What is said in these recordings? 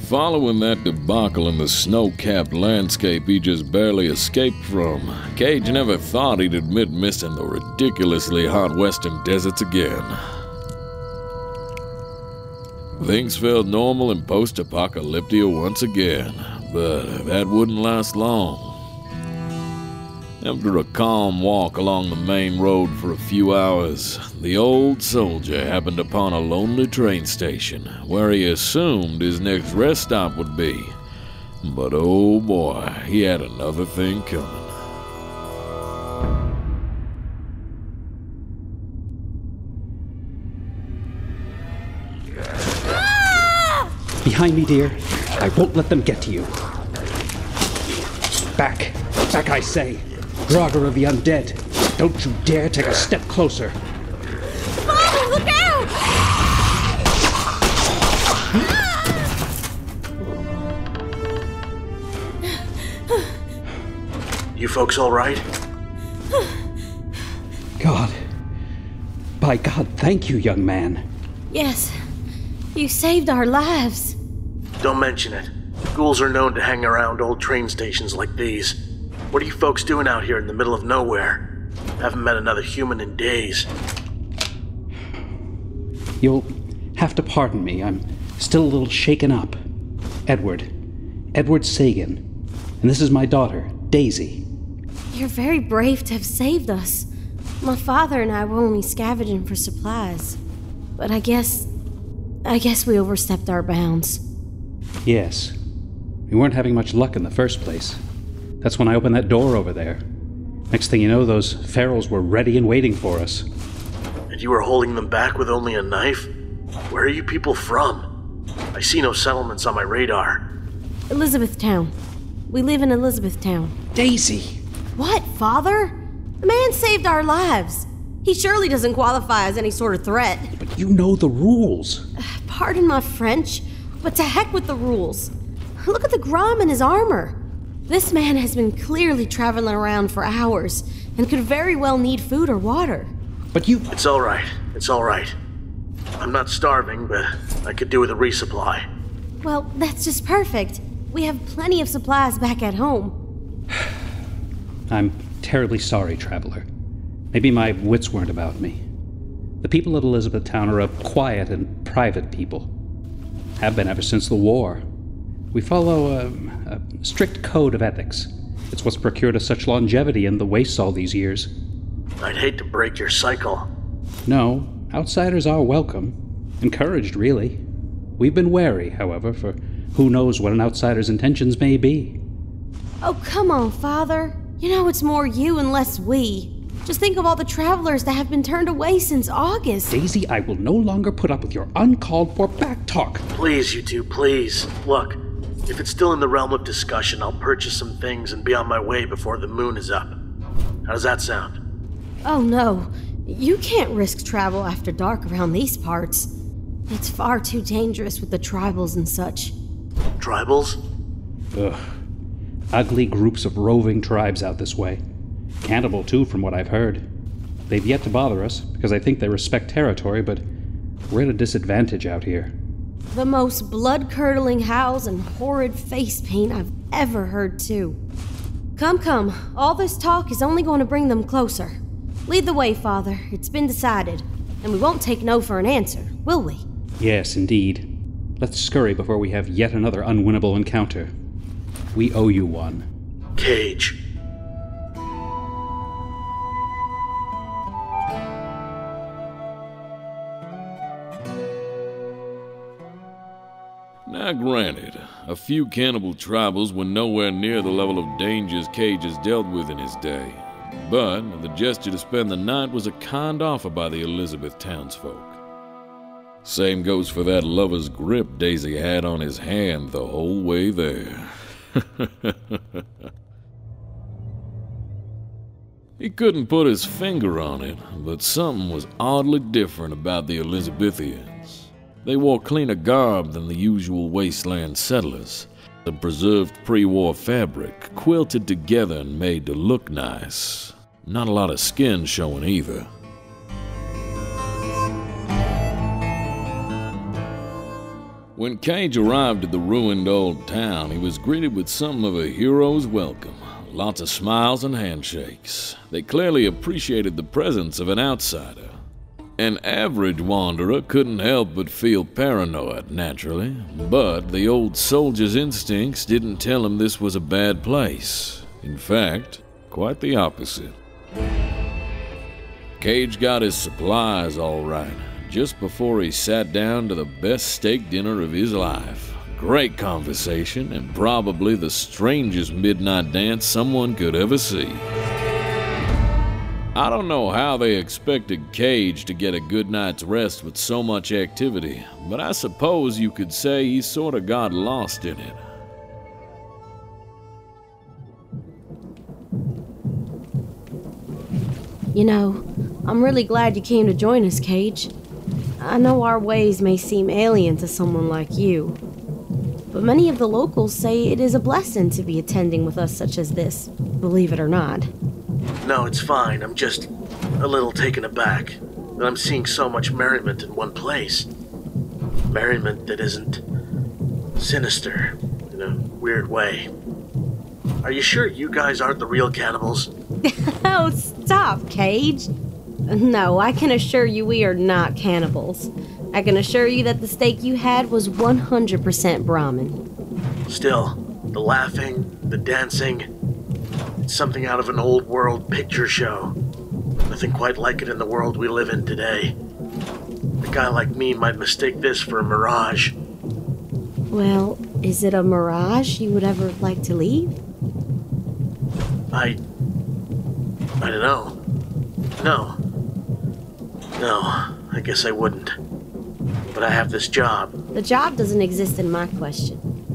Following that debacle in the snow-capped landscape he just barely escaped from, Cage never thought he'd admit missing the ridiculously hot western deserts again. Things felt normal and post-apocalyptic once again, but that wouldn't last long. After a calm walk along the main road for a few hours, the old soldier happened upon a lonely train station where he assumed his next rest stop would be. But oh boy, he had another thing coming. Behind me, dear. I won't let them get to you. Back. Back, I say. Draugr of the undead. Don't you dare take a step closer. Father, look out! You folks all right? God. By God, thank you, young man. Yes, you saved our lives. Don't mention it. Ghouls are known to hang around old train stations like these. What are you folks doing out here in the middle of nowhere? Haven't met another human in days. You'll have to pardon me. I'm still a little shaken up. Edward Sagan. And this is my daughter, Daisy. You're very brave to have saved us. My father and I were only scavenging for supplies. But I guess we overstepped our bounds. Yes. We weren't having much luck in the first place. That's when I opened that door over there. Next thing you know, those ferals were ready and waiting for us. And you were holding them back with only a knife? Where are you people from? I see no settlements on my radar. Elizabethtown. We live in Elizabethtown. Daisy! What, Father? The man saved our lives. He surely doesn't qualify as any sort of threat. But you know the rules. Pardon my French, but to heck with the rules. Look at the Grom in his armor. This man has been clearly traveling around for hours and could very well need food or water. But you... It's all right. I'm not starving, but I could do with a resupply. Well, that's just perfect. We have plenty of supplies back at home. I'm terribly sorry, traveler. Maybe my wits weren't about me. The people of Elizabethtown are a quiet and private people. Have been ever since the war. We follow a strict code of ethics. It's what's procured us such longevity in the wastes all these years. I'd hate to break your cycle. No, outsiders are welcome. Encouraged, really. We've been wary, however, for who knows what an outsider's intentions may be. Oh, come on, Father. You know it's more you and less we. Just think of all the travelers that have been turned away since August. Daisy, I will no longer put up with your uncalled-for back-talk. Please, you two, please. Look, if it's still in the realm of discussion, I'll purchase some things and be on my way before the moon is up. How does that sound? Oh, no. You can't risk travel after dark around these parts. It's far too dangerous with the tribals and such. Tribals? Ugh. Ugly groups of roving tribes out this way. Cannibal, too, from what I've heard. They've yet to bother us, because I think they respect territory, but we're at a disadvantage out here. The most blood-curdling howls and horrid face paint I've ever heard, too. Come. All this talk is only going to bring them closer. Lead the way, Father. It's been decided. And we won't take no for an answer, will we? Yes, indeed. Let's scurry before we have yet another unwinnable encounter. We owe you one. Cage. Now granted, a few cannibal tribals were nowhere near the level of dangers Cage has dealt with in his day, but the gesture to spend the night was a kind offer by the Elizabeth townsfolk. Same goes for that lover's grip Daisy had on his hand the whole way there. He couldn't put his finger on it, but something was oddly different about the Elizabethians. They wore cleaner garb than the usual wasteland settlers. The preserved pre-war fabric, quilted together and made to look nice. Not a lot of skin showing either. When Cage arrived at the ruined old town, he was greeted with something of a hero's welcome. Lots of smiles and handshakes. They clearly appreciated the presence of an outsider. An average wanderer couldn't help but feel paranoid, naturally, but the old soldier's instincts didn't tell him this was a bad place. In fact, quite the opposite. Cage got his supplies all right, just before he sat down to the best steak dinner of his life. Great conversation, and probably the strangest midnight dance someone could ever see. I don't know how they expected Cage to get a good night's rest with so much activity, but I suppose you could say he sort of got lost in it. You know, I'm really glad you came to join us, Cage. I know our ways may seem alien to someone like you, but many of the locals say it is a blessing to be attending with us such as this, believe it or not. No, it's fine. I'm just a little taken aback that I'm seeing so much merriment in one place. Merriment that isn't sinister in a weird way. Are you sure you guys aren't the real cannibals? Oh, stop, Cage. No, I can assure you we are not cannibals. I can assure you that the steak you had was 100% Brahmin. Still, the laughing, the dancing, it's something out of an old world picture show. Nothing quite like it in the world we live in today. A guy like me might mistake this for a mirage. Well, is it a mirage you would ever like to leave? I don't know. No, I guess I wouldn't. But I have this job. The job doesn't exist in my question.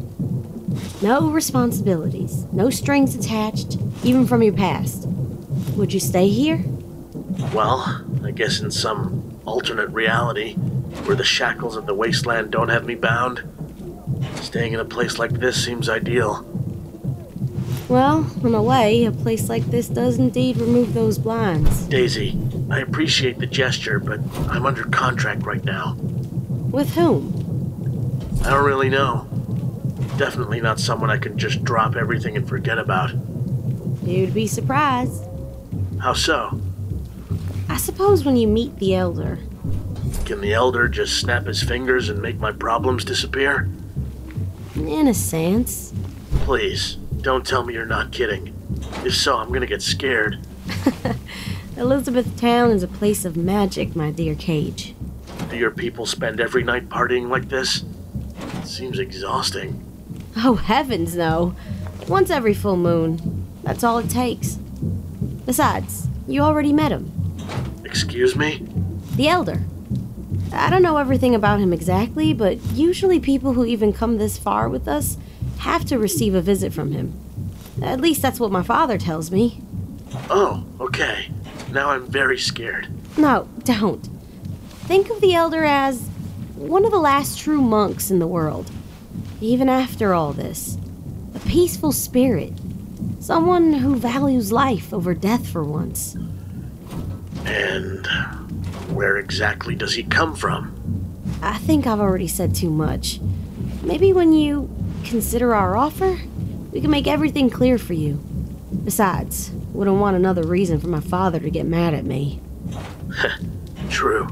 No responsibilities, no strings attached, even from your past. Would you stay here? Well, I guess in some alternate reality, where the shackles of the wasteland don't have me bound, staying in a place like this seems ideal. Well, in a way, a place like this does indeed remove those blinds. Daisy, I appreciate the gesture, but I'm under contract right now. With whom? I don't really know. Definitely not someone I can just drop everything and forget about. You'd be surprised. How so? I suppose when you meet the Elder. Can the Elder just snap his fingers and make my problems disappear? In a sense. Please, don't tell me you're not kidding. If so, I'm gonna get scared. Elizabethtown is a place of magic, my dear Cage. Do your people spend every night partying like this? It seems exhausting. Oh, heavens, no. Once every full moon. That's all it takes. Besides, you already met him. Excuse me? The Elder. I don't know everything about him exactly, but usually people who even come this far with us have to receive a visit from him. At least that's what my father tells me. Oh, okay. Now I'm very scared. No, don't. Think of the Elder as one of the last true monks in the world. Even after all this. A peaceful spirit. Someone who values life over death for once. And where exactly does he come from? I think I've already said too much. Maybe when you consider our offer, we can make everything clear for you. Besides, wouldn't want another reason for my father to get mad at me. True.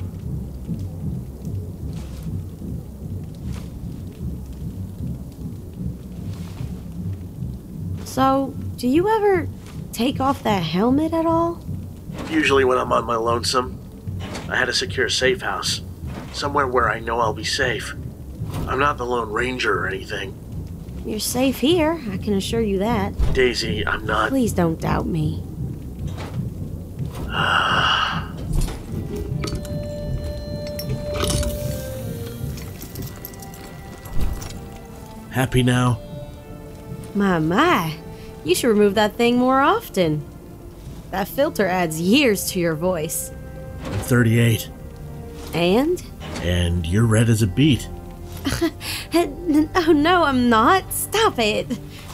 So, do you ever take off that helmet at all? Usually when I'm on my lonesome, I had a secure safe house. Somewhere where I know I'll be safe. I'm not the Lone Ranger or anything. You're safe here, I can assure you that. Daisy, I'm not... Please don't doubt me. Happy now? My. You should remove that thing more often. That filter adds years to your voice. I'm 38. And? And you're red as a beet. Oh no, I'm not. Stop it.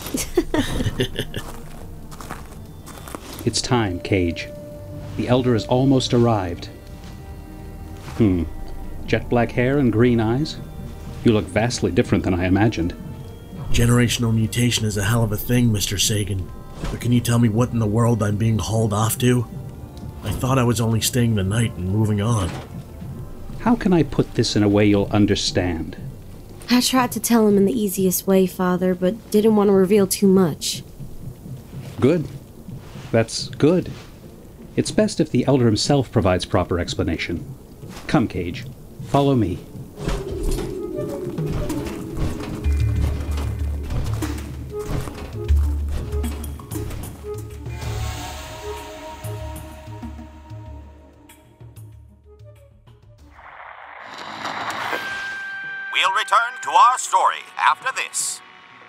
It's time, Cage. The Elder has almost arrived. Jet black hair and green eyes? You look vastly different than I imagined. Generational mutation is a hell of a thing, Mr. Sagan. But can you tell me what in the world I'm being hauled off to? I thought I was only staying the night and moving on. How can I put this in a way you'll understand? I tried to tell him in the easiest way, Father, but didn't want to reveal too much. Good. That's good. It's best if the Elder himself provides proper explanation. Come, Cage. Follow me. We'll return to our story after this.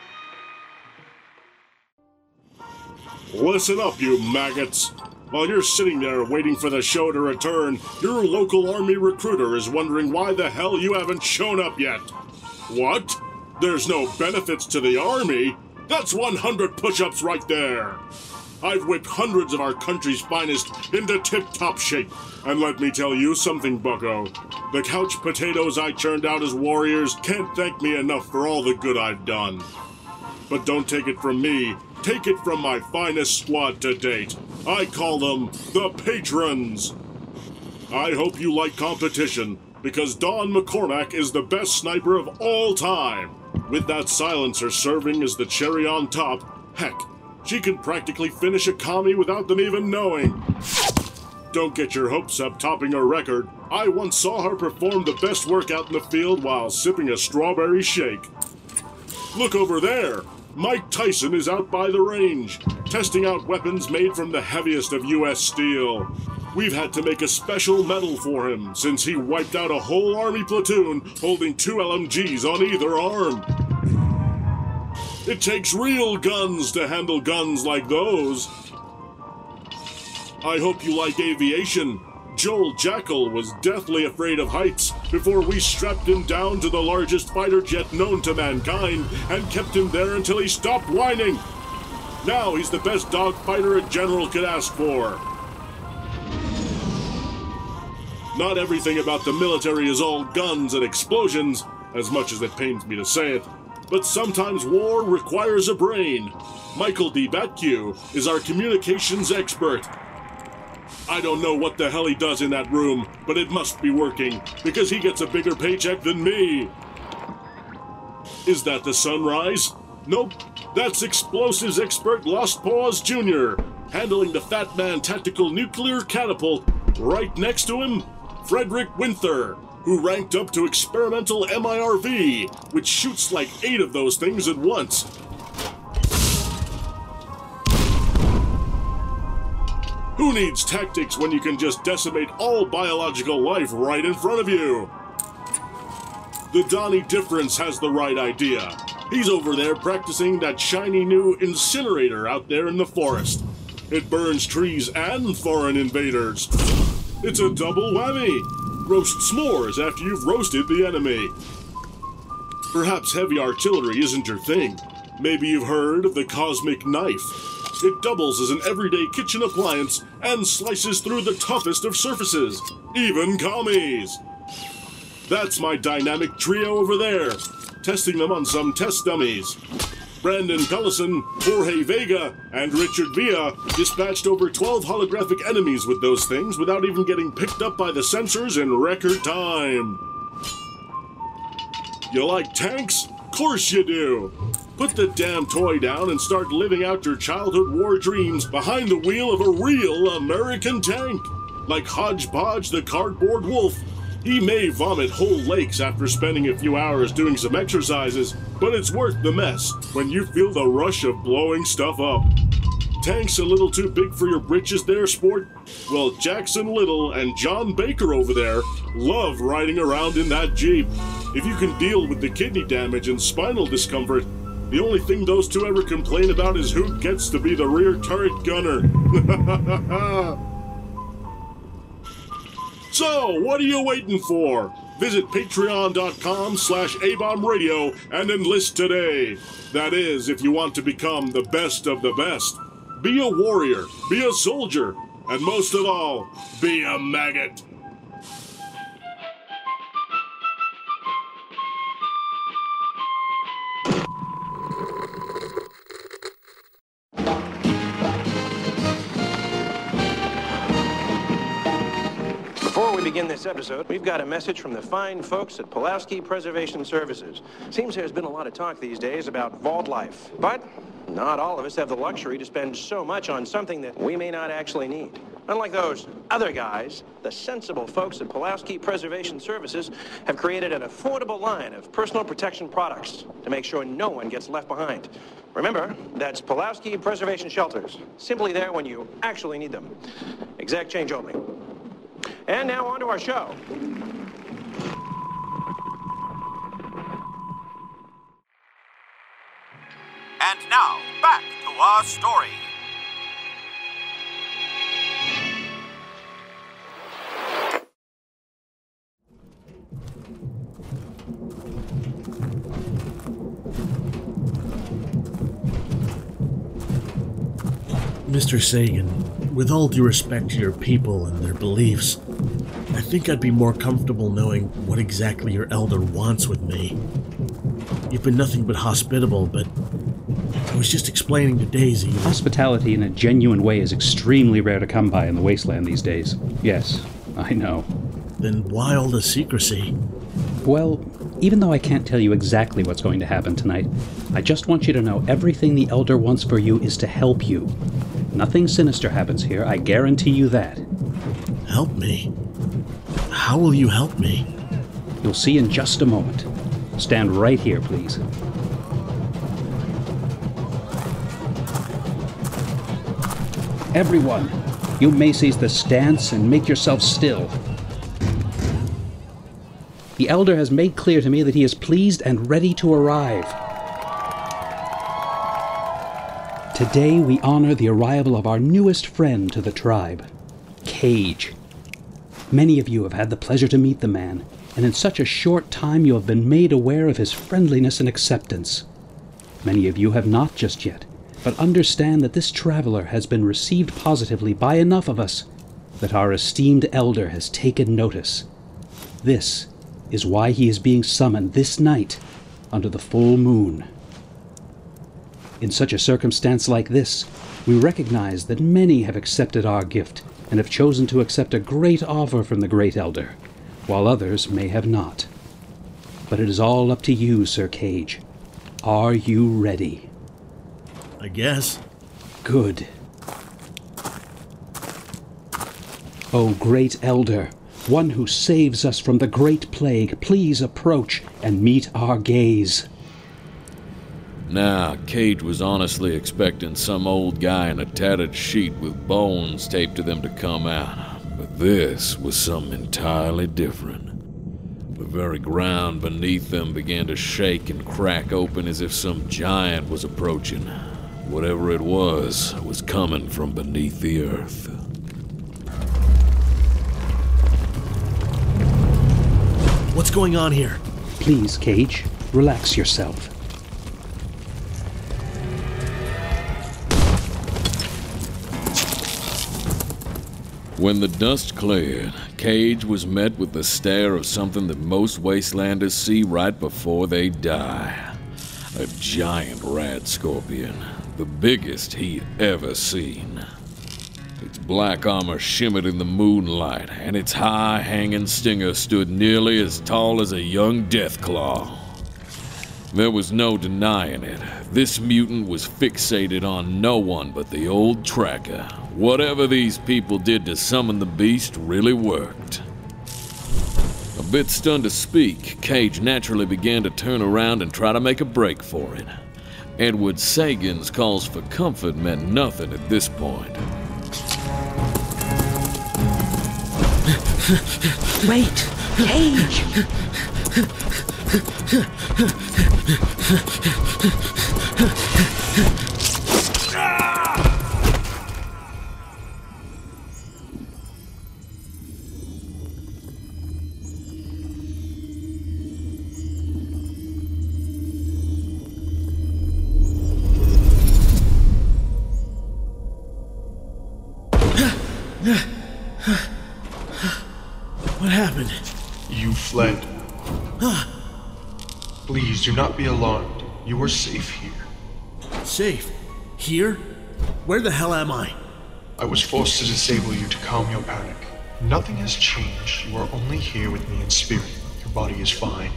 Listen up, you maggots. While you're sitting there waiting for the show to return, your local army recruiter is wondering why the hell you haven't shown up yet. What? There's no benefits to the army? That's 100 push-ups right there. I've whipped hundreds of our country's finest into tip-top shape. And let me tell you something, bucko. The couch potatoes I churned out as warriors can't thank me enough for all the good I've done. But don't take it from me. Take it from my finest squad to date. I call them the Patrons. I hope you like competition, because Dawn McCormack is the best sniper of all time. With that silencer serving as the cherry on top, heck, she can practically finish a commie without them even knowing. Don't get your hopes up topping her record. I once saw her perform the best workout in the field while sipping a strawberry shake. Look over there! Mike Tyson is out by the range, testing out weapons made from the heaviest of U.S. steel. We've had to make a special medal for him, since he wiped out a whole army platoon holding 2 LMGs on either arm. It takes real guns to handle guns like those. I hope you like aviation. Joel Jackal was deathly afraid of heights before we strapped him down to the largest fighter jet known to mankind and kept him there until he stopped whining. Now he's the best dogfighter a general could ask for. Not everything about the military is all guns and explosions, as much as it pains me to say it, but sometimes war requires a brain. Michael D. Batcue is our communications expert. I don't know what the hell he does in that room, but it must be working, because he gets a bigger paycheck than me. Is that the Sunrise? Nope, that's explosives expert Lost Paws Jr., handling the Fat Man tactical nuclear catapult. Right next to him, Frederick Winther, who ranked up to experimental MIRV, which shoots like 8 of those things at once. Who needs tactics when you can just decimate all biological life right in front of you? The Donnie Difference has the right idea. He's over there practicing that shiny new incinerator out there in the forest. It burns trees and foreign invaders. It's a double whammy. Roast s'mores after you've roasted the enemy. Perhaps heavy artillery isn't your thing. Maybe you've heard of the Cosmic Knife. It doubles as an everyday kitchen appliance and slices through the toughest of surfaces, even commies. That's my dynamic trio over there, testing them on some test dummies. Brandon Pellison, Jorge Vega, and Richard Villa dispatched over 12 holographic enemies with those things without even getting picked up by the sensors in record time. You like tanks? Course you do. Put the damn toy down and start living out your childhood war dreams behind the wheel of a real American tank. Like Hodgepodge the Cardboard Wolf. He may vomit whole lakes after spending a few hours doing some exercises, but it's worth the mess when you feel the rush of blowing stuff up. Tanks a little too big for your britches there, sport? Well, Jackson Little and John Baker over there love riding around in that Jeep. If you can deal with the kidney damage and spinal discomfort, the only thing those two ever complain about is who gets to be the rear turret gunner. So, what are you waiting for? Visit patreon.com/ABOMRadio and enlist today. That is, if you want to become the best of the best. Be a warrior, be a soldier, and most of all, be a maggot. begin this episode, we've got a message from the fine folks at Pulaski Preservation Services. Seems there's been a lot of talk these days about vault life, but not all of us have the luxury to spend so much on something that we may not actually need. Unlike those other guys, the sensible folks at Pulaski Preservation Services have created an affordable line of personal protection products to make sure no one gets left behind. Remember, that's Pulaski Preservation Shelters. Simply there when you actually need them. Exact change only. And now on to our show. And now, back to our story. Mr. Sagan, with all due respect to your people and their beliefs, I think I'd be more comfortable knowing what exactly your elder wants with me. You've been nothing but hospitable, but I was just explaining to Daisy that... Hospitality in a genuine way is extremely rare to come by in the wasteland these days. Yes, I know. Then why all the secrecy? Well, even though I can't tell you exactly what's going to happen tonight, I just want you to know everything the Elder wants for you is to help you. Nothing sinister happens here, I guarantee you that. Help me? How will you help me? You'll see in just a moment. Stand right here, please. Everyone, you may seize the stance and make yourselves still. The Elder has made clear to me that he is pleased and ready to arrive. Today we honor the arrival of our newest friend to the tribe, Cage. Many of you have had the pleasure to meet the man, and in such a short time you have been made aware of his friendliness and acceptance. Many of you have not just yet, but understand that this traveler has been received positively by enough of us that our esteemed Elder has taken notice. This is why he is being summoned this night under the full moon. In such a circumstance like this, we recognize that many have accepted our gift and have chosen to accept a great offer from the Great Elder, while others may have not. But it is all up to you, Sir Cage. Are you ready? I guess. Good. O Great Elder, one who saves us from the Great Plague, please approach and meet our gaze. Now, Cage was honestly expecting some old guy in a tattered sheet with bones taped to them to come out, but this was something entirely different. The very ground beneath them began to shake and crack open as if some giant was approaching. Whatever it was coming from beneath the earth. What's going on here? Please, Cage, relax yourself. When the dust cleared, Cage was met with the stare of something that most wastelanders see right before they die. A giant rat scorpion, the biggest he'd ever seen. Its black armor shimmered in the moonlight, and its high-hanging stinger stood nearly as tall as a young Deathclaw. There was no denying it. This mutant was fixated on no one but the old tracker. Whatever these people did to summon the beast really worked. A bit stunned to speak, Cage naturally began to turn around and try to make a break for it. Edward Sagan's calls for comfort meant nothing at this point. Wait, Cage! What happened? You fled. Please do not be alarmed. You are safe here. Safe? Here? Where the hell am I? I was forced to disable you to calm your panic. Nothing has changed. You are only here with me in spirit. Your body is fine.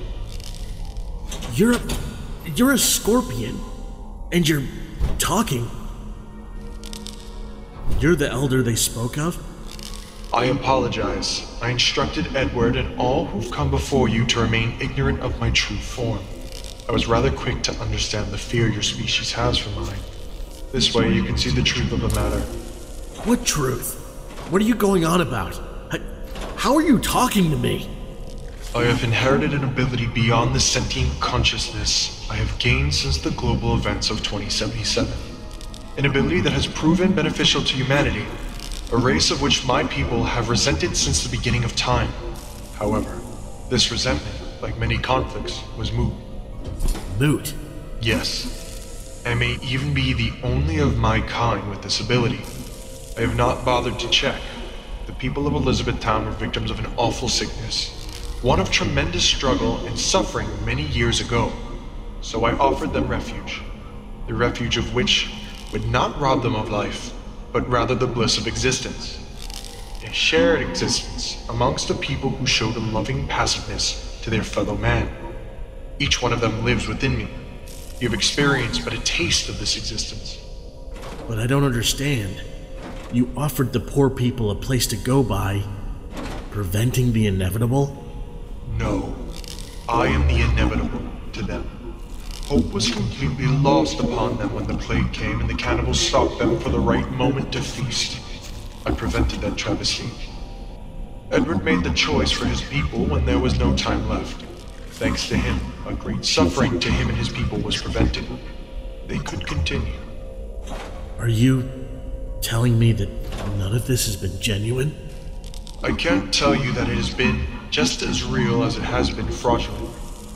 You're a scorpion, and you're talking. You're the elder they spoke of? I apologize. I instructed Edward and all who've come before you to remain ignorant of my true form. I was rather quick to understand the fear your species has for mine. This way you can see the truth of the matter. What truth? What are you going on about? How are you talking to me? I have inherited an ability beyond the sentient consciousness I have gained since the global events of 2077. An ability that has proven beneficial to humanity, a race of which my people have resented since the beginning of time. However, this resentment, like many conflicts, was moot. Moot? Yes. I may even be the only of my kind with this ability. I have not bothered to check. The people of Elizabethtown were victims of an awful sickness, one of tremendous struggle and suffering many years ago. So I offered them refuge, the refuge of which would not rob them of life, but rather the bliss of existence. A shared existence amongst a people who showed a loving passiveness to their fellow man. Each one of them lives within me. You have experienced but a taste of this existence. But I don't understand. You offered the poor people a place to go by, preventing the inevitable? No. I am the inevitable to them. Hope was completely lost upon them when the plague came and the cannibals stalked them for the right moment to feast. I prevented that travesty. Edward made the choice for his people when there was no time left. Thanks to him, a great suffering to him and his people was prevented. They could continue. Are you telling me that none of this has been genuine? I can't tell you that it has been just as real as it has been fraudulent.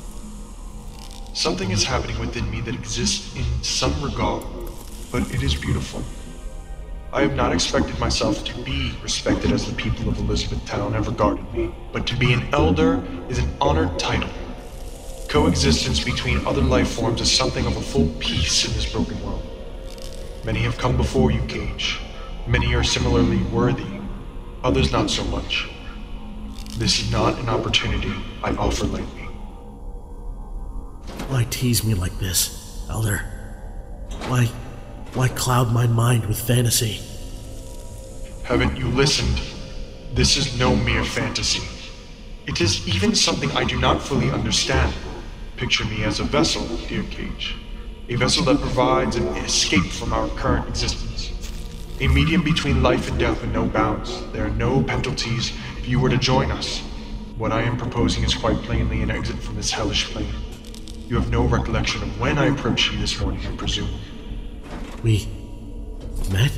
Something is happening within me that exists in some regard, but it is beautiful. I have not expected myself to be respected as the people of Elizabethtown have regarded me, but to be an elder is an honored title. Coexistence between other life forms is something of a full peace in this broken world. Many have come before you, Cage. Many are similarly worthy, others not so much. This is not an opportunity I offer lightly. Why tease me like this, Elder? Why cloud my mind with fantasy? Haven't you listened? This is no mere fantasy. It is even something I do not fully understand. Picture me as a vessel, dear Cage. A vessel that provides an escape from our current existence. A medium between life and death with no bounds. There are no penalties if you were to join us. What I am proposing is quite plainly an exit from this hellish plane. You have no recollection of when I approached you this morning, I presume. We met?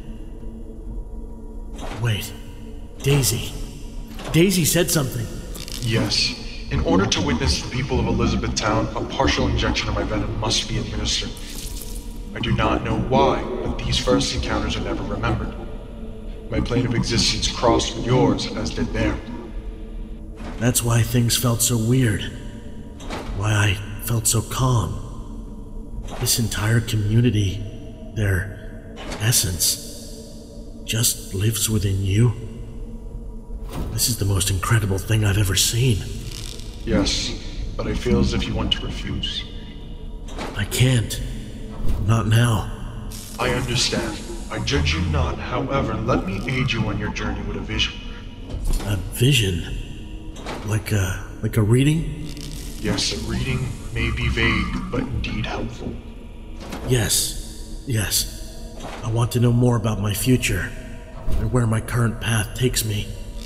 Wait, Daisy. Daisy said something. Yes. In order to witness the people of Elizabethtown, a partial injection of my venom must be administered. I do not know why, but these first encounters are never remembered. My plane of existence crossed with yours, as did theirs. That's why things felt so weird. Why I felt so calm. This entire community, their essence, just lives within you. This is the most incredible thing I've ever seen. Yes, but I feel as if you want to refuse. I can't. Not now. I understand. I judge you not. However, let me aid you on your journey with a vision. A vision? Like a reading? Yes, a reading may be vague, but indeed helpful. Yes. I want to know more about my future, and where my current path takes me.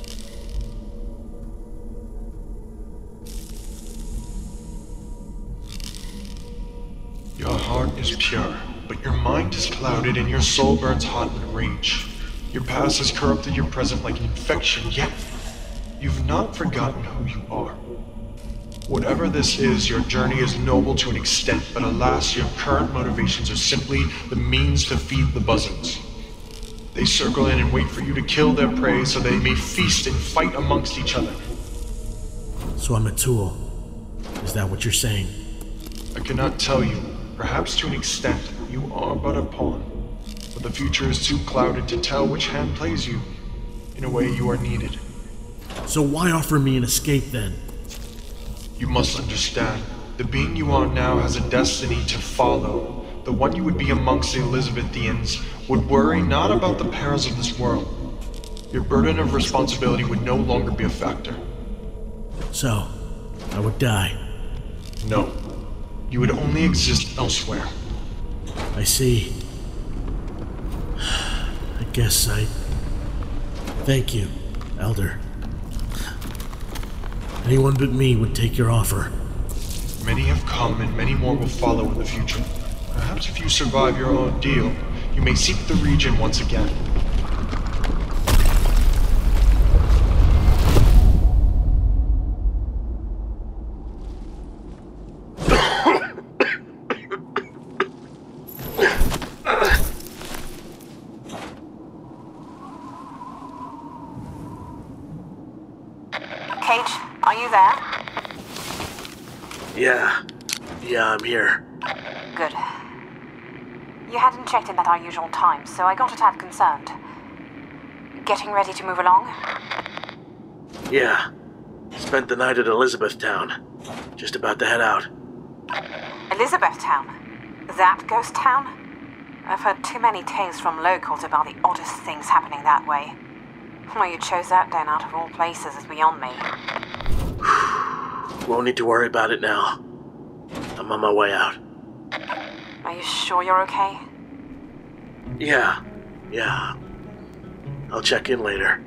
Your heart is pure, but your mind is clouded and your soul burns hot with rage. Your past has corrupted your present like an infection, yet you've not forgotten who you are. Whatever this is, your journey is noble to an extent, but alas, your current motivations are simply the means to feed the buzzards. They circle in and wait for you to kill their prey so they may feast and fight amongst each other. So I'm a tool. Is that what you're saying? I cannot tell you. Perhaps to an extent, you are but a pawn. But the future is too clouded to tell which hand plays you. In a way, you are needed. So why offer me an escape then? You must understand, the being you are now has a destiny to follow. The one you would be amongst the Elizabethians would worry not about the perils of this world. Your burden of responsibility would no longer be a factor. So, I would die. No. You would only exist elsewhere. I see. I guess I... Thank you, Elder. Anyone but me would take your offer. Many have come and many more will follow in the future. Perhaps if you survive your ordeal, you may seek the region once again. Cage, are you there? Yeah, I'm here. Good. You hadn't checked in at our usual time, so I got a tad concerned. Getting ready to move along? Yeah. Spent the night at Elizabethtown. Just about to head out. Elizabethtown? That ghost town? I've heard too many tales from locals about the oddest things happening that way. Well, you chose that den out of all places is beyond me. Won't need to worry about it now. I'm on my way out. Are you sure you're okay? Yeah. I'll check in later.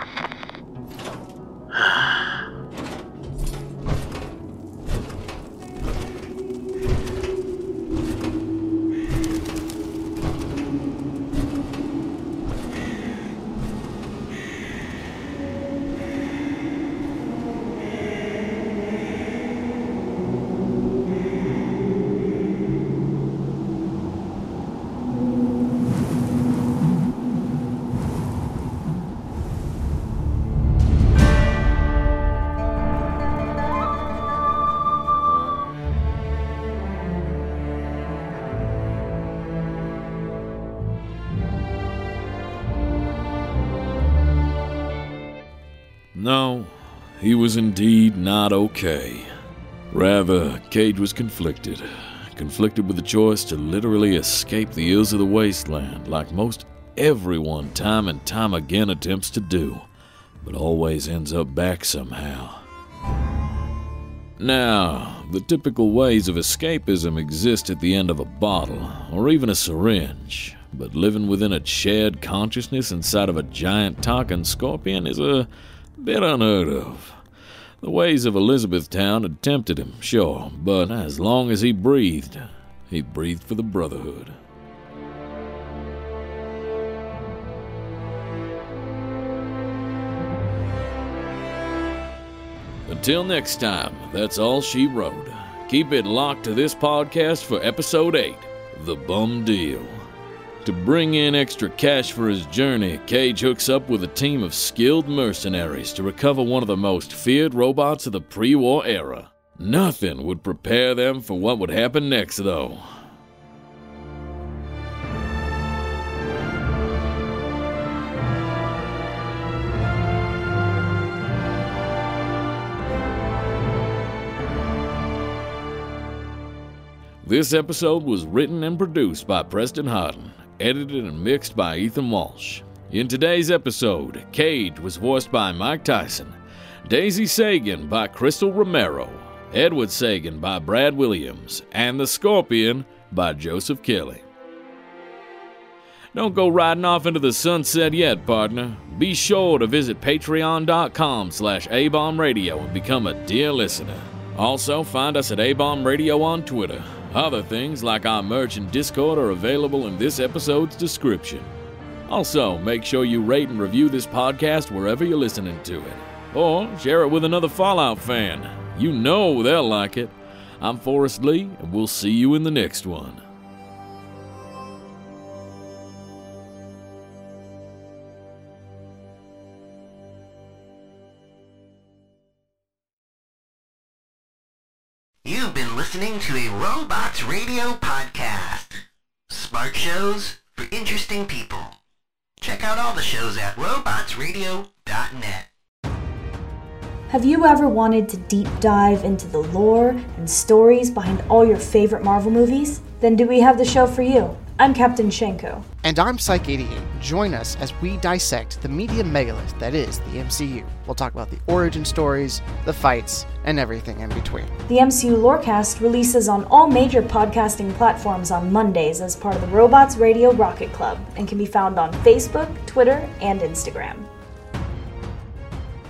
No, he was indeed not okay. Rather, Cage was conflicted with the choice to literally escape the ills of the wasteland, like most everyone time and time again attempts to do, but always ends up back somehow. Now, the typical ways of escapism exist at the end of a bottle, or even a syringe, but living within a shared consciousness inside of a giant talking scorpion is a bit unheard of. The ways of Elizabethtown had tempted him, sure, but as long as he breathed for the Brotherhood. Until next time, that's all she wrote. Keep it locked to this podcast for episode 8, The Bum Deal. To bring in extra cash for his journey, Cage hooks up with a team of skilled mercenaries to recover one of the most feared robots of the pre-war era. Nothing would prepare them for what would happen next, though. This episode was written and produced by Preston Harden, edited and mixed by Ethan Walsh. In today's episode, Cage was voiced by Mike Tyson, Daisy Sagan by Crystal Romero, Edward Sagan by Brad Williams, and the Scorpion by Joseph Kelly. Don't go riding off into the sunset yet, partner. Be sure to visit patreon.com/ABombRadio and become a dear listener. Also, find us at A-Bomb Radio on Twitter. Other things like our merch and Discord are available in this episode's description. Also, make sure you rate and review this podcast wherever you're listening to it. Or share it with another Fallout fan. You know they'll like it. I'm Forrest Lee, and we'll see you in the next one. You've been listening to a Robots Radio podcast. Smart shows for interesting people. Check out all the shows at robotsradio.net. Have you ever wanted to deep dive into the lore and stories behind all your favorite Marvel movies? Then do we have the show for you? I'm Captain Shenko. And I'm Psych88. Join us as we dissect the media megalith that is the MCU. We'll talk about the origin stories, the fights, and everything in between. The MCU Lorecast releases on all major podcasting platforms on Mondays as part of the Robots Radio Rocket Club and can be found on Facebook, Twitter, and Instagram.